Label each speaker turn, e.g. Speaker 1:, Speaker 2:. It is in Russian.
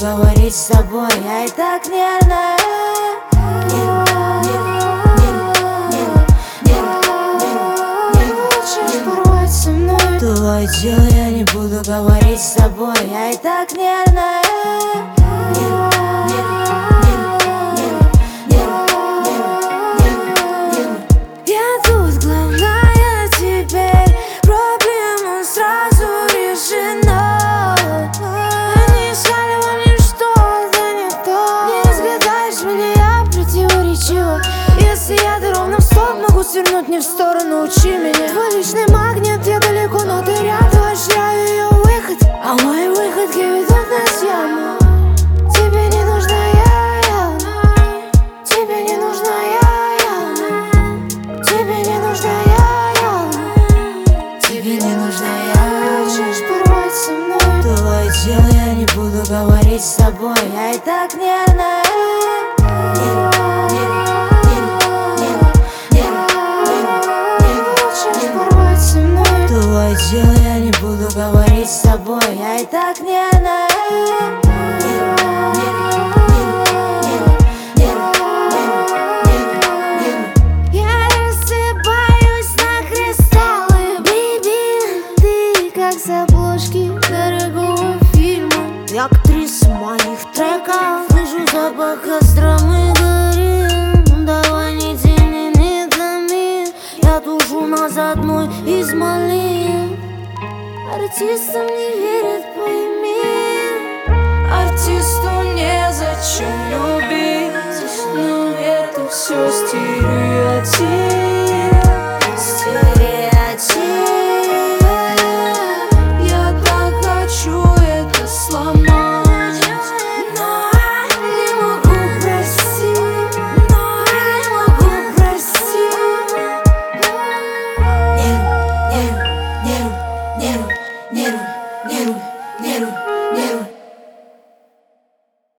Speaker 1: говорить с тобой, я и так нервная. Хочешь порвать со мной твое тело, я не буду говорить с тобой, я и так нервная. Я тут главная теперь, проблема сразу решена. Они искали во мне что-то не то. Не разгадаешь меня, я противоречива. Если я до ровно в стоп, могу свернуть не в сторону, учи меня. Твой личный магнит, я далеко, но ты рядом. Я ее выход, а мои выходки ведут нас в яму. Тебе не нужна я. Тебе не нужна я. Тебе не нужна я. Тебе не нужна я. Хочешь порвать со мной твое тело, я не буду говорить с тобой, я и так нервная. Твое тело, я не буду говорить с тобой, я и так нервная. Я рассыпаюсь на кристаллы, бейби. Ты как с обложки дорогого фильма. Я актриса моих треков, слышу запах остромы горит. Давай не тяни, не томи, я тушу нас одной из малин. Артистам не верят, пойми.
Speaker 2: Артисту незачем любить, но это все стереотип.